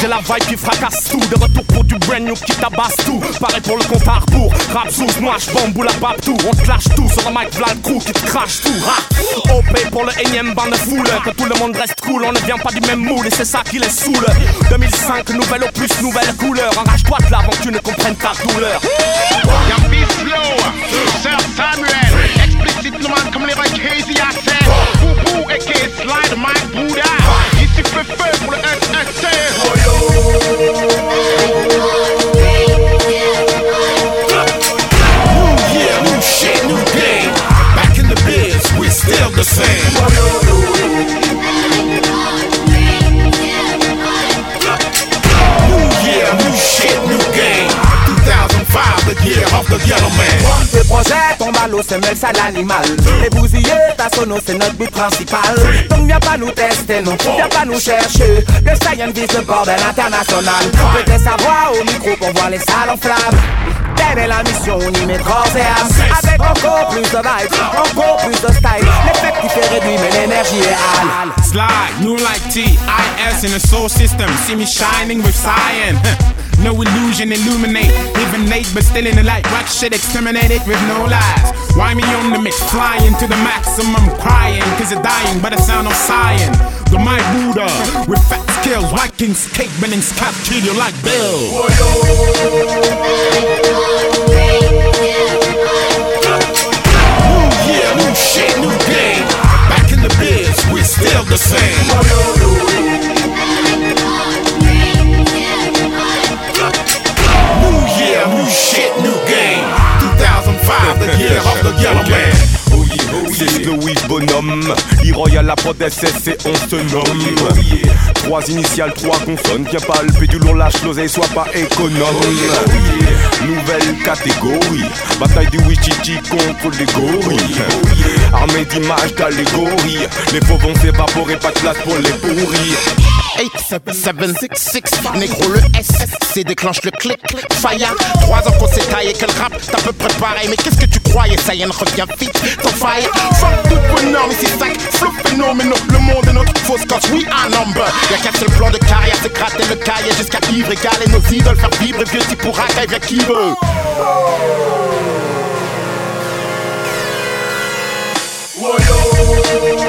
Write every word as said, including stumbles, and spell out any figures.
j'ai la vibe qui fracasse tout. De retour pour du brand new qui tabasse tout. Pareil pour le compte à rebours. Rap zouz, moi j'bamboule la bab tout. On te lâche tout sur le mic, v'là le crew qui te crache tout. Rap, O P pour le énième bande de foule. Que tout le monde reste cool, on ne vient pas du même moule. Et c'est ça qui les saoule. deux mille cinq, nouvelle opus, nouvelle couleur. Enrage-toi de là avant que tu ne comprennes ta douleur. Y'a Beat Slow, Sir Samuel, explicite man comme les Roy Casey accent. Boubou et K Slide, Mike Bouddha. Ici fait feu pour le S S C. New year, new shit, new game. Back in the biz, we still the same. New year, new shit, new game. two thousand five, the year of the yellow man. Ce projet tombe à l'eau, semelle ça l'animal. Les bousiller, ta sono, c'est notre but principal. Donc viens pas nous tester, non, viens pas nous chercher. Le Science vise le bordel international. Peut-être savoir au micro pour voir les salles en flammes. Telle est la mission, on y met corps et âme. Avec encore plus de vibes, encore plus de style. L'effectif est réduit, mais l'énergie est hâle. Slide, new like T I S in the soul system. See me shining with cyan. No illusion, illuminate. Even late, but still in the light. Rock shit exterminated with no lies. Why me on the mix? Flying to the maximum, crying. Cause you're dying by the sound of sighing. The my Buddha with fat skills. Vikings, cake bending, scalp kill you like Bill. New year, new shit, new game. Back in the biz, we still the same. New year, new shit, new game. two thousand five, the year of the yellow man. C'est le Wish bonhomme, Leroy à la prod S S et on se nomme. Trois initiales, trois consonnes, viens palper du long, lâche l'oseille, sois pas économe. Nouvelle catégorie, bataille du Wichichi contre les gorilles. Armée d'images d'allégorie, les faux vont s'évaporer, pas de place pour les pourris. eight seven seven six six, négro le S C déclenche le clic clic fire. Trois ans qu'on s'est taillé que le rap t'as peu près pareil. Mais qu'est-ce que tu croyais, ça y est, revient vite, ton fire. Fuck toutes vos normes, ici cinq flots phénoménaux. Le monde est notre fausse cause, we are number. Y'a qu'un seul plan de carrière, c'est gratter le cahier jusqu'à ivre, égaler nos idoles, faire vibrer vieux type pour racaille, viens qui veut. Woyo.